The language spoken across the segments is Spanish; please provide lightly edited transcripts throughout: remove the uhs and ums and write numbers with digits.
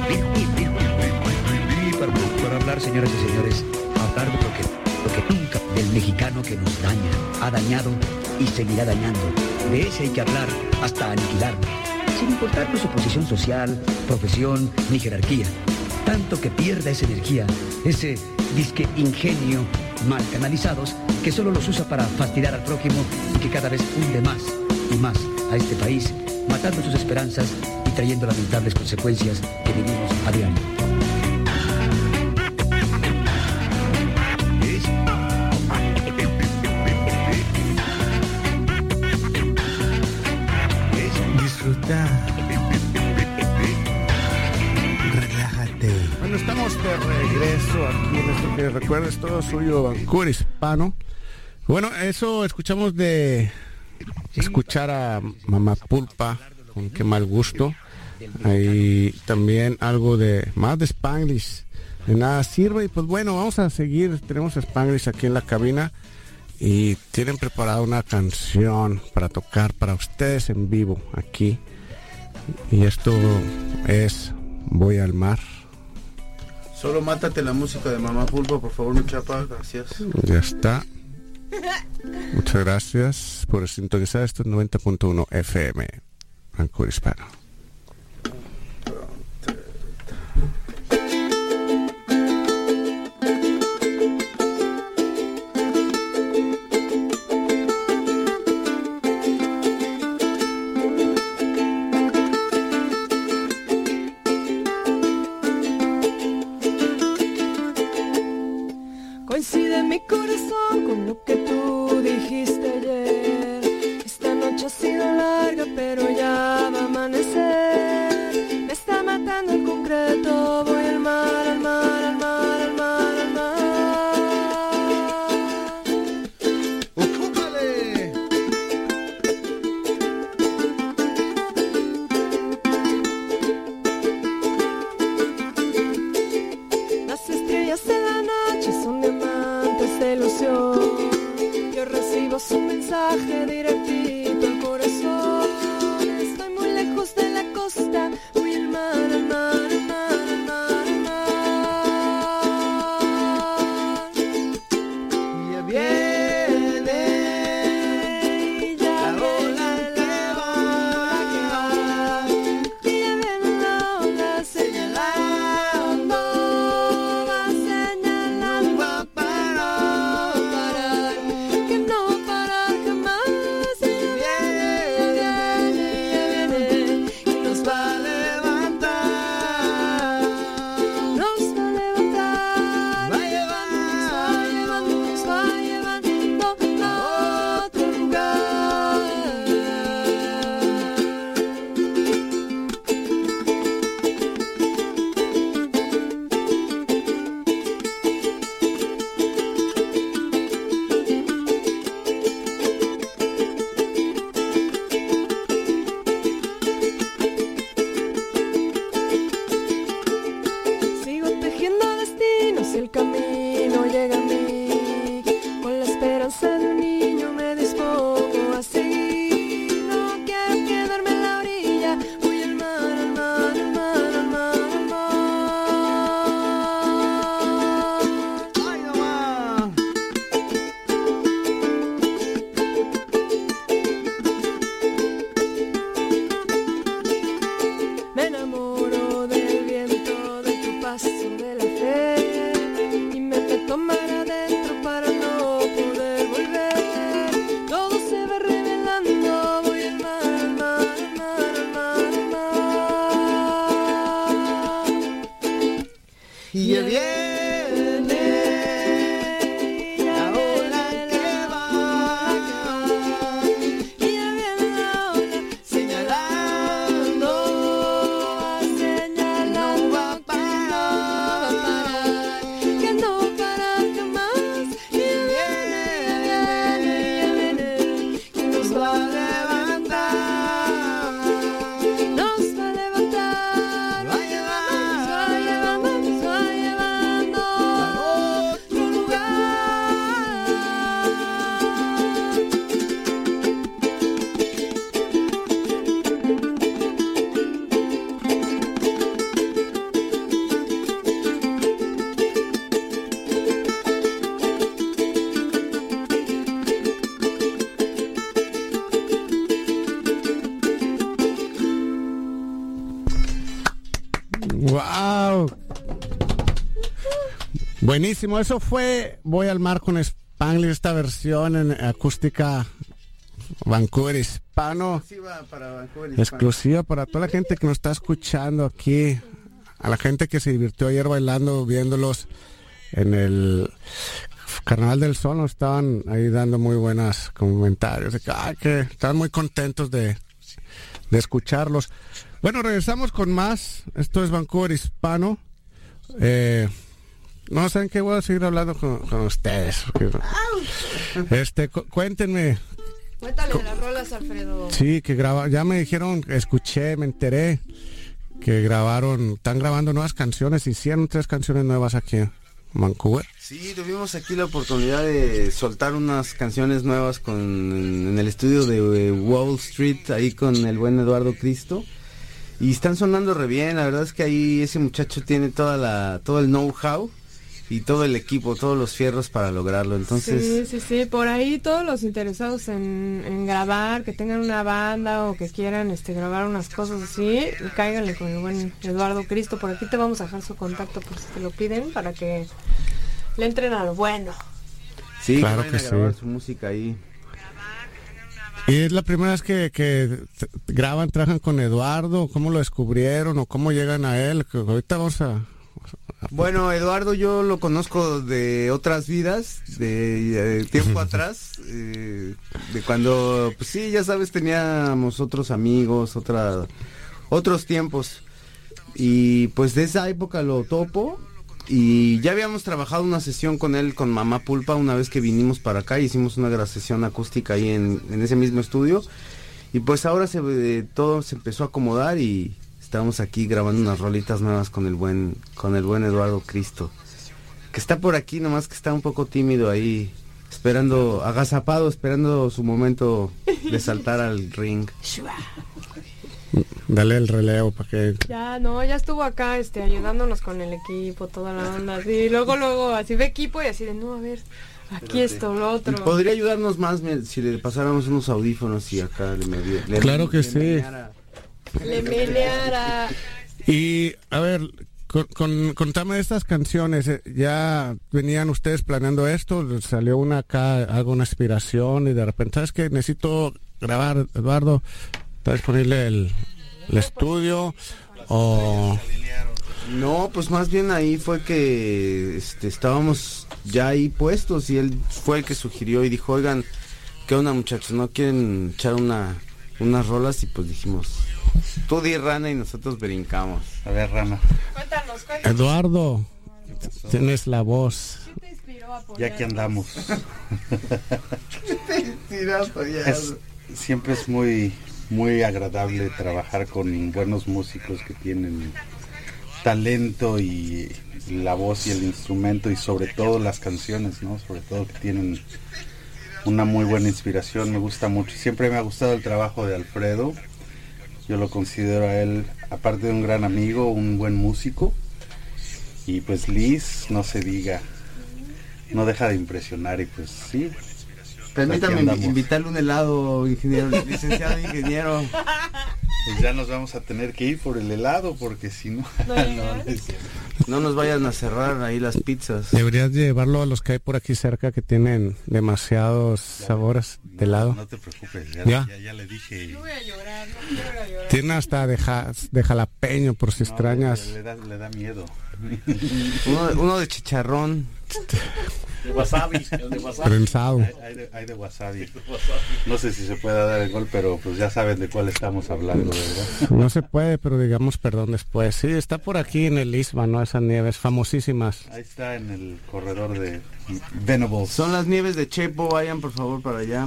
Para hablar, señoras y señores, hablar de lo que nunca, del mexicano que nos daña, ha dañado y seguirá dañando. De ese hay que hablar hasta aniquilarlo, sin importarnos su posición social, profesión ni jerarquía. Tanto que pierda esa energía, ese disque ingenio mal canalizados, que solo los usa para fastidiar al prójimo y que cada vez hunde más y más a este país, matando sus esperanzas y trayendo lamentables consecuencias que vivimos a diario. Relájate. Bueno, estamos de regreso aquí en esto que recuerda es todo suyo, Vancouver Hispano. Bueno, eso escuchamos de escuchar a Mamá Pulpa, con qué mal gusto. Ahí también algo de más de Spanglish, de nada sirve. Y pues bueno, vamos a seguir. Tenemos a Spanglish aquí en la cabina y tienen preparada una canción para tocar para ustedes en vivo aquí. Y esto es Voy al mar. Solo mátate la música de Mamá Pulpa, por favor, mi chapa, gracias. Ya está. Muchas gracias por sintonizar estos 90.1 FM Vancouver Hispano. Coincide mi corazón con lo que tú dijiste ayer. Esta noche ha sido larga, pero ya va a amanecer. Me está matando el concreto. Voy al mar, al mar, al mar, al mar, al mar. ¡Ocúpale! Las estrellas de la noche son diamantes de ilusión. Yo recibo su mensaje directito al corazón. Estoy muy lejos de la costa. Voy al mar, al mar, al mar, al mar, al mar. Y ya viene Y ya la ola que va. y ya viene la ola señalando. Va señalando. Va a parar. Parar, que no va a parar jamás. Y ya viene, y nos va a levantar. Nos va a levantar. Va a llevar. Nos va llevando a otro lugar. Sigo tejiendo destinos y el camino llega a mí. Con la esperanza de un niño me dispongo a seguir. No quiero quedarme en la orilla. Voy al mar, al mar, al mar, al mar, al mar. ¡Ay, mamá! Me enamoro del viento, de tu paso, de la fe. Y me meto mar adentro para no poder volver. Todo se va revelando. Voy al mar, al mar, al mar, al mar, al mar. Y ya viene la ola que va. Y ya viene la ola señalando, señalando. No va a parar. Que no para jamás. Y ya viene, que nos va a levantar. Nos va a levantar. Va a llevar. Nos va llevando, nos va llevando. ¡Wow! Buenísimo, eso fue Voy al mar con Spanglish, esta versión en acústica Vancouver Hispano. Exclusiva para toda la gente que nos está escuchando aquí, a la gente que se divirtió ayer bailando, viéndolos en el Carnaval del Sol, nos estaban ahí dando muy buenos comentarios, de que estaban muy contentos de escucharlos. Bueno, regresamos con más. Esto es Vancouver Hispano. No saben qué, voy a seguir hablando con ustedes. Cuéntenme. Cuéntale de las rolas, Alfredo. Sí, que ya me dijeron, escuché, me enteré que están grabando nuevas canciones, hicieron 3 canciones nuevas aquí en Vancouver. Sí, tuvimos aquí la oportunidad de soltar unas canciones nuevas en el estudio de Wall Street, ahí con el buen Eduardo Cristo. Y están sonando re bien, la verdad es que ahí ese muchacho tiene todo el know-how y todo el equipo, todos los fierros para lograrlo. Entonces sí, por ahí todos los interesados en grabar, que tengan una banda o que quieran grabar unas cosas así, cáiganle con el buen Eduardo Cristo. Por aquí te vamos a dejar su contacto por si te lo piden, para que le entren a lo bueno. Sí, claro que sí. Grabar su música ahí. ¿Y es la primera vez que trabajan con Eduardo? ¿Cómo lo descubrieron o cómo llegan a él? Que ahorita vamos a... Bueno, Eduardo yo lo conozco de otras vidas, de tiempo atrás, de cuando, pues sí, ya sabes, teníamos otros amigos, otros tiempos. Y pues de esa época lo topo. Y ya habíamos trabajado una sesión con él, con Mamá Pulpa, una vez que vinimos para acá, hicimos una sesión acústica ahí en ese mismo estudio. Y pues ahora todo se empezó a acomodar y estamos aquí grabando unas rolitas nuevas con el buen Eduardo Cristo, que está por aquí, nomás que está un poco tímido ahí, agazapado, esperando su momento de saltar al ring. Dale el relevo para que... Ya estuvo acá ayudándonos con el equipo, toda la onda, así, luego así ve equipo y así de, no, a ver, aquí esto, lo otro. Podría ayudarnos más si le pasáramos unos audífonos y acá Claro que sí. Le meneara. Y, a ver, contame de estas canciones, ¿ya venían ustedes planeando esto? ¿Salió una acá, alguna inspiración y de repente, sabes que necesito grabar, Eduardo? ¿Está disponible el estudio? O... No, pues más bien ahí fue que estábamos ya ahí puestos y él fue el que sugirió y dijo, oigan, ¿qué onda, muchachos? ¿No quieren echar unas rolas? Y pues dijimos, tú di, Rana, y nosotros brincamos. A ver, Rana. Cuéntanos. Eduardo, tienes la voz. ¿Qué te inspiró a apoyar? Ya que andamos. Siempre es muy, muy agradable trabajar con buenos músicos que tienen talento y la voz y el instrumento y sobre todo las canciones, ¿no? Sobre todo que tienen una muy buena inspiración. Me gusta mucho. Siempre me ha gustado el trabajo de Alfredo. Yo lo considero a él, aparte de un gran amigo, un buen músico. Y pues Liz, no se diga, no deja de impresionar y pues sí. Permítame invitarle un helado, ingeniero, licenciado ingeniero. Pues ya nos vamos a tener que ir por el helado porque si no... No nos vayan a cerrar ahí las pizzas. Deberías llevarlo a los que hay por aquí cerca que tienen demasiados sabores de helado. No te preocupes, ya le dije. No voy a llorar, no quiero llorar. Tiene hasta de jalapeño por si extrañas. Le da miedo. Uno de chicharrón. De wasabi, el de wasabi. Prensado. Hay de wasabi. No sé si se puede dar el gol, pero pues ya saben de cuál estamos hablando, ¿verdad? No se puede, pero digamos perdón después. Sí, está por aquí en el Isma, ¿no? Esas nieves famosísimas. Ahí está en el corredor de Venables. Son las nieves de Chepo, vayan por favor para allá.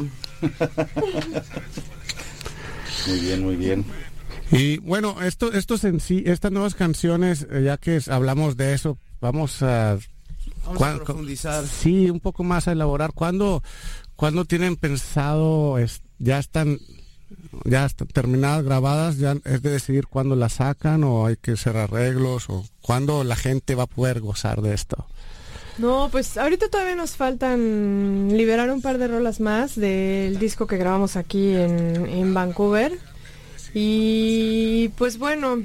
Muy bien, muy bien. Y bueno, estos en sí, estas nuevas canciones, ya que hablamos de eso, vamos a profundizar. Sí, un poco más a elaborar. ¿Cuándo tienen pensado, ya están terminadas, grabadas, ya es de decidir cuándo las sacan o hay que hacer arreglos o cuándo la gente va a poder gozar de esto? No, pues ahorita todavía nos faltan liberar un par de rolas más del disco que grabamos aquí en Vancouver. Y pues bueno,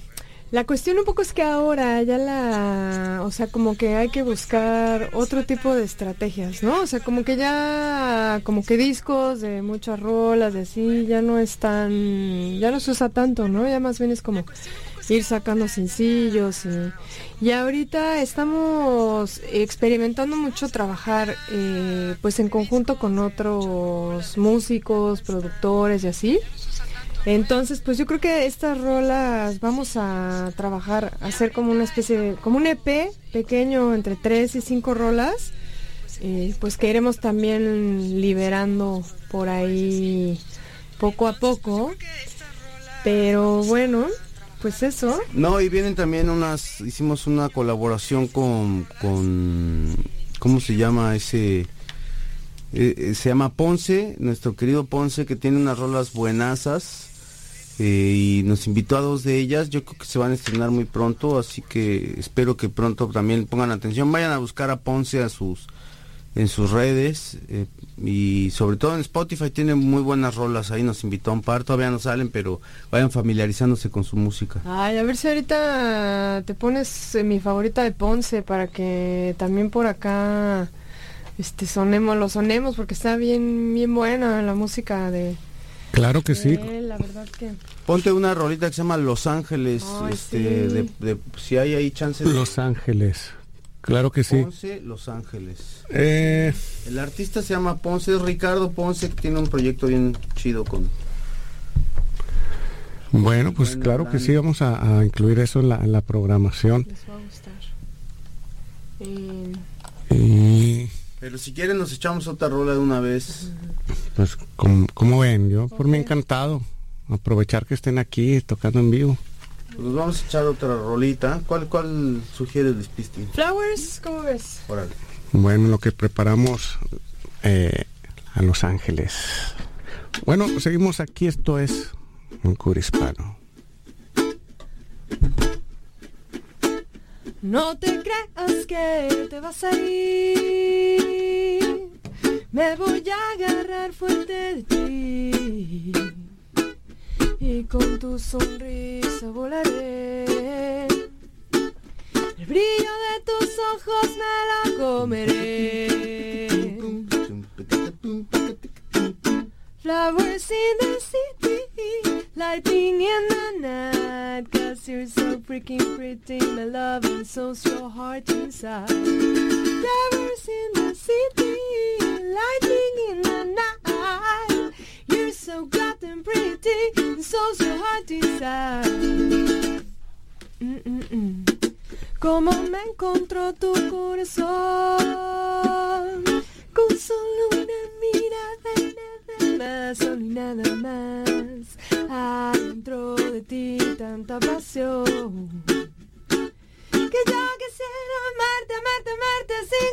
La cuestión un poco es que ahora ya o sea, como que hay que buscar otro tipo de estrategias, ¿no? O sea, como que ya, como que discos de muchas rolas, de así, ya no se usa tanto, ¿no? Ya más bien es como ir sacando sencillos y ahorita estamos experimentando mucho trabajar pues en conjunto con otros músicos, productores y así. Entonces, pues yo creo que estas rolas vamos a trabajar, a hacer como una especie de, como un EP pequeño entre 3 y 5 rolas, pues que iremos también liberando por ahí poco a poco, pero bueno, pues eso. No, y vienen también hicimos una colaboración con ¿cómo se llama ese? Se llama Ponce, nuestro querido Ponce, que tiene unas rolas buenazas. Y nos invitó a 2 de ellas. Yo creo que se van a estrenar muy pronto, así que espero que pronto también pongan atención. Vayan a buscar a Ponce en sus redes, y sobre todo en Spotify tiene muy buenas rolas. Ahí nos invitó a un par, todavía no salen, pero vayan familiarizándose con su música. Ay, a ver si ahorita te pones mi favorita de Ponce para que también por acá lo sonemos, porque está bien buena la música de... Claro que sí. La verdad que... Ponte una rolita que se llama Los Ángeles. Ay, sí. Si hay ahí chances. Los Ángeles. Claro que sí. Ponce, Los Ángeles. El artista se llama Ponce, es Ricardo Ponce, que tiene un proyecto bien chido con... Bueno, pues claro que sí, vamos a incluir eso en la programación. Les va a gustar. Pero si quieren nos echamos otra rola de una vez. Pues como ven, yo por mí encantado. Aprovechar que estén aquí tocando en vivo. Pues nos vamos a echar otra rolita. ¿Cuál sugieres, Lispisti? Flowers, ¿cómo ves? Órale. Bueno, lo que preparamos a Los Ángeles. Bueno, seguimos aquí, esto es un cura hispano. No te creas que te vas a ir, me voy a agarrar fuerte de ti y con tu sonrisa volaré. El brillo de tus ojos me la comeré. Flowers in the city, lighting in the night, 'cause you're so freaking pretty, my love, and so's your heart inside. Flowers in the city, lighting in the night, you're so goddamn pretty, and so's your heart inside. Cómo me encontró tu corazón, con solo una mirada y nada más, solo y nada más. Adentro de ti tanta pasión, que yo quisiera amarte, amarte, amarte sin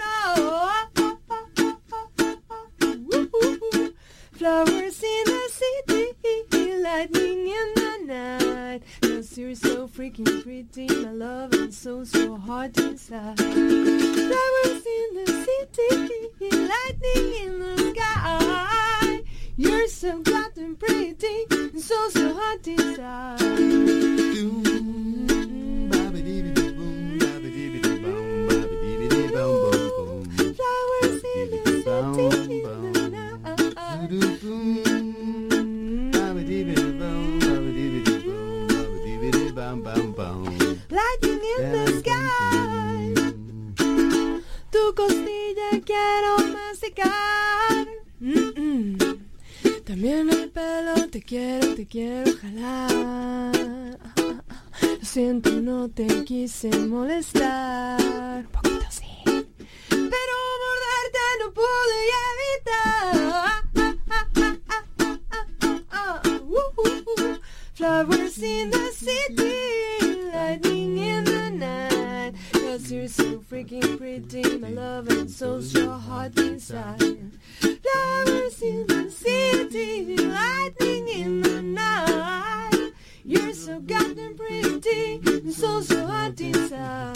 control. Flowers in the city, lightning in the night, 'cause you're so freaking pretty, my love, and so's your heart inside. Flowers in the city, lightning in the sky, you're so goddamn pretty, and so's your heart inside. Flowers in the city, lightning in the sky, tu costilla quiero masticar. También el pelo te quiero jalar. Lo siento, no te quise molestar, poquito así, pero morderte no pude evitar. Flowers in the city, lightning in the night, 'cause you're so freaking pretty, my love, and so's your heart inside. Flowers in the city, lightning in the night, you're so goddamn pretty, and so's your heart inside.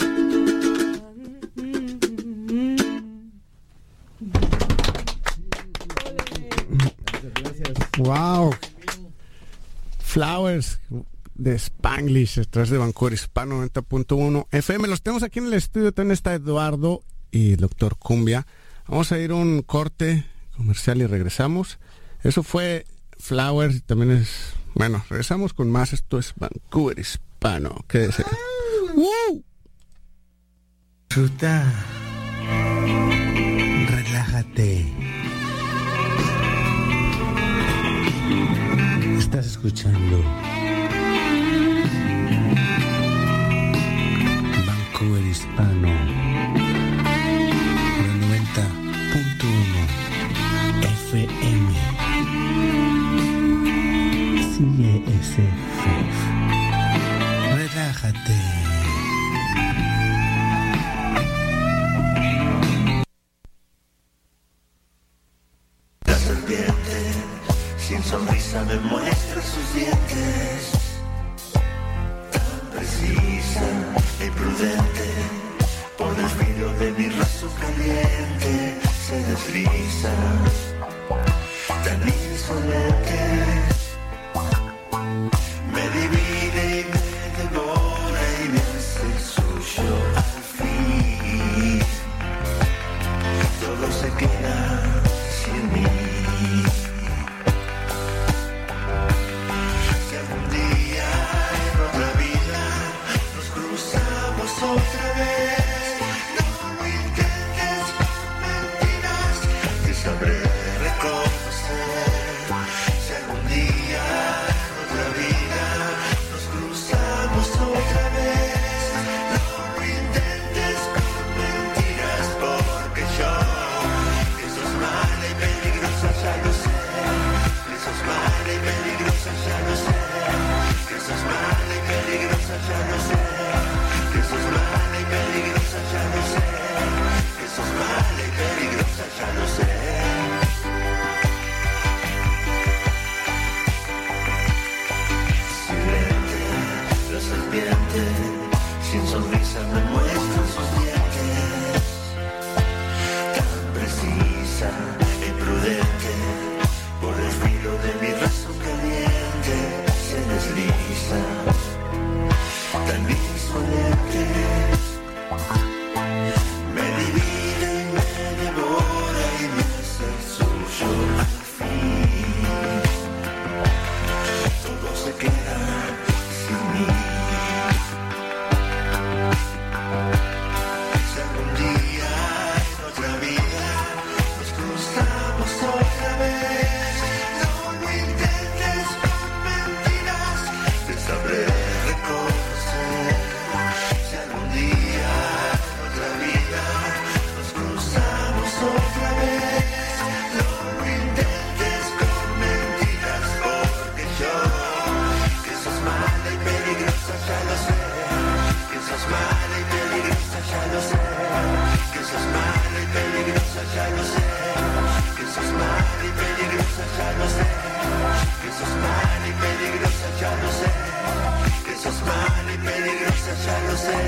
Wow. Flowers, de Spanglish, detrás de Vancouver Hispano 90.1 FM. Los tenemos aquí en el estudio. También está Eduardo y el Doctor Cumbia. Vamos a ir a un corte comercial y regresamos. Eso fue Flowers y también es... Bueno, regresamos con más. Esto es Vancouver Hispano. Quédese. ¡Woo! Disfruta. Relájate. Estás escuchando Vancouver Hispano 90.1 FM. Sigue ese fef. Relájate. La serpiente sin sonrisa me muestra sus dientes, tan precisa y prudente, por el filo de mi raso caliente se desliza, tan insolente, me divide y me devora y me hace suyo al fin, todo se queda sin mí. Otra vez, no lo intentes con mentiras, que sabré reconocer. Si algún día en otra vida nos cruzamos otra vez, no lo intentes con mentiras, porque yo, que sos mala y peligrosa, ya lo sé. Que sos mala y peligrosa, ya lo sé. Que sos mala y peligrosa, ya lo sé. Que sos mala y peligrosa, ya lo sé. Que sos mala y peligrosa, ya lo sé. Silente, la serpiente, sin sonrisa me muestra sus dientes, tan precisa y prudente, por el filo de mi raso caliente se desliza, tan insolente, me divide y me devora y me hace el suyo al fin, todo se queda sin mí. Si algún día en otra vida nos cruzamos otra vez, no lo intentes con mentiras, te sabré reconocer. Si algún día en otra vida nos cruzamos otra vez, no lo intentes con mentiras, porque yo, que sos mala y peligrosa, ya lo sé. Que sos mala y peligrosa, ya lo sé. Que sos mala y peligrosa, ya lo sé. Que sos mala y peligrosa, ya lo sé. Que sos mala y peligrosa, ya lo sé. Que sos mala y peligrosa, ya lo sé.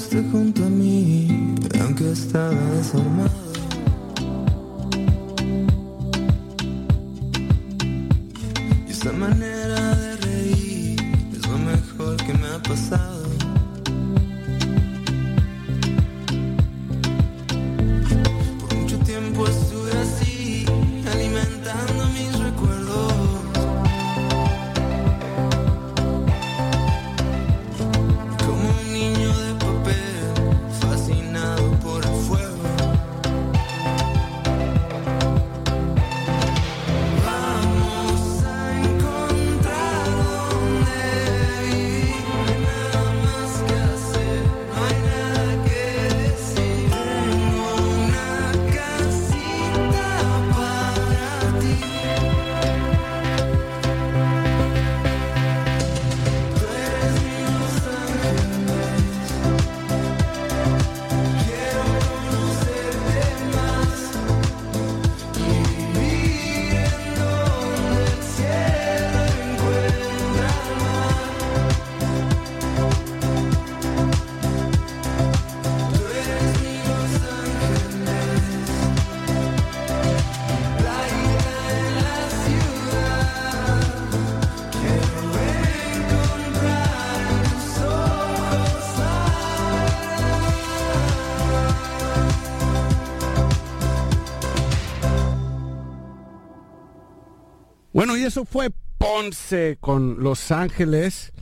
quedaste junto a mí, aunque estaba desarmado. Y esta manera de reír es lo mejor que me ha pasado. Por mucho tiempo estuve así, alimentando mis recuerdos. Bueno, y eso fue Ponce con Los Ángeles.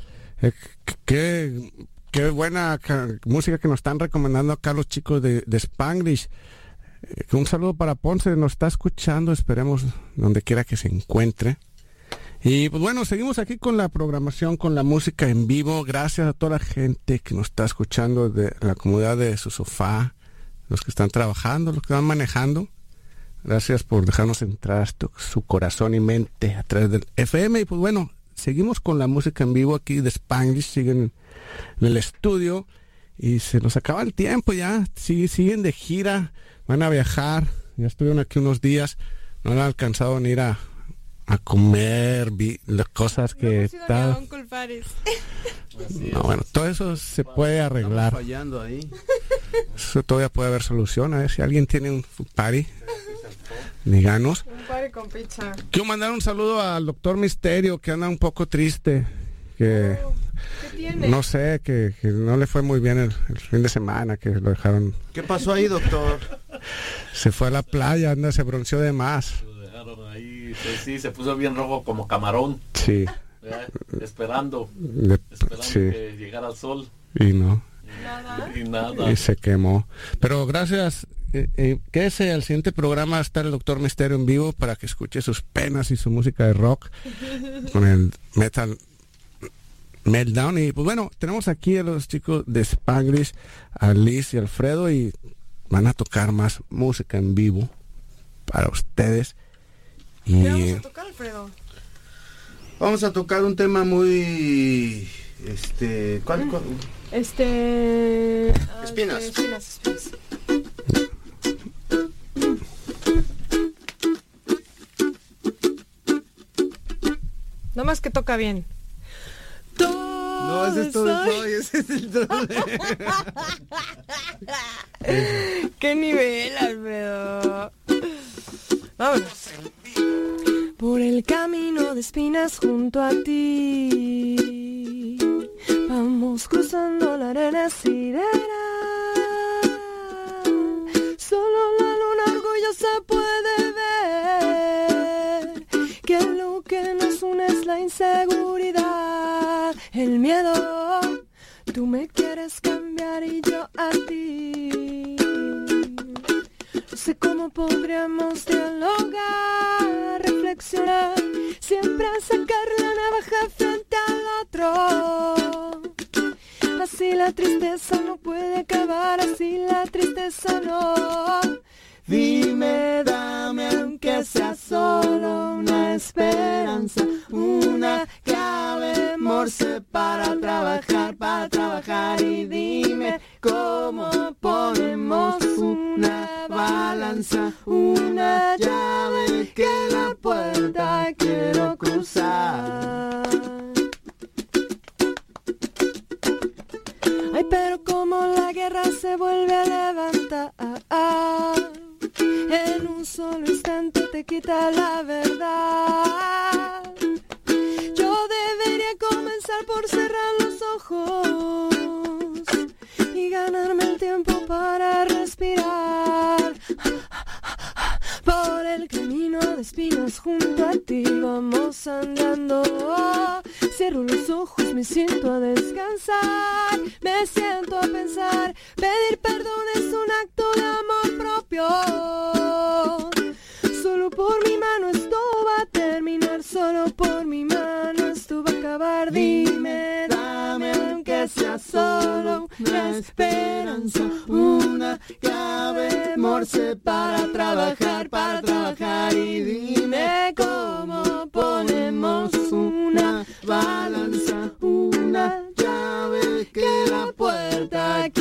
Qué buena música que nos están recomendando acá los chicos de Spanglish. Un saludo para Ponce, nos está escuchando, esperemos donde quiera que se encuentre. Y pues bueno, seguimos aquí con la programación, con la música en vivo. Gracias a toda la gente que nos está escuchando de la comodidad de su sofá, los que están trabajando, los que van manejando. Gracias por dejarnos entrar hasta su corazón y mente a través del FM. Y pues bueno, seguimos con la música en vivo aquí de Spanglish. Siguen en el estudio y se nos acaba el tiempo ya. Siguen de gira, van a viajar. Ya estuvieron aquí unos días. No han alcanzado ni ir a comer las cosas que está. No, bueno, todo eso se puede arreglar. Estamos fallando ahí. Eso todavía puede haber solución. A ver si alguien tiene un party. Díganos. Un party con pizza. Quiero mandar un saludo al doctor Misterio, que anda un poco triste. ¿Qué tiene? No sé, que no le fue muy bien el fin de semana, que lo dejaron. ¿Qué pasó ahí, doctor? Se fue a la playa, se bronceó de más. Lo dejaron ahí, sí, se puso bien rojo como camarón. Sí. Esperando sí. Que llegara el sol. Y no. Y nada. Y se quemó. Pero gracias. Quédese al siguiente programa, está el Doctor Misterio en vivo para que escuche sus penas y su música de rock con el Metal Meltdown. Y pues bueno, tenemos aquí a los chicos de Spanglish, a Liz y Alfredo, y van a tocar más música en vivo para ustedes. Y ¿qué vamos a tocar, Alfredo? Vamos a tocar un tema muy... ¿Cuál? Espinas. Espinas. No más que toca bien. No, ese es todo soy, ese es el troll. ¡Qué nivel, Alfredo! Vámonos. Por el camino de espinas junto a ti, vamos cruzando la arena sirena. Solo la luna orgullosa puede ver que lo que nos une es la inseguridad, el miedo. Tú me quieres cambiar y yo a ti. No sé cómo podríamos dialogar, reflexionar, siempre sacar la navaja frente al otro. Así la tristeza no puede acabar, así la tristeza no. Dime, dame aunque sea solo una esperanza, una clave morse para trabajar y dime cómo ponemos una balanza, una llave que la puerta quiero cruzar. Ay, pero como la guerra se vuelve a levantar. En un solo instante te quita la verdad. Yo debería comenzar por cerrar los ojos y ganarme el tiempo para respirar. Por el camino de espinas junto a ti vamos andando. Cierro los ojos, me siento a descansar, me siento a pensar. Pedir perdón es un acto de amor propio. Solo por mi mano esto va a terminar, solo por mi mano esto va a acabar. Dime, dame aunque sea solo una esperanza, una llave morse para trabajar y dime cómo ponemos una balanza, una llave que la puerta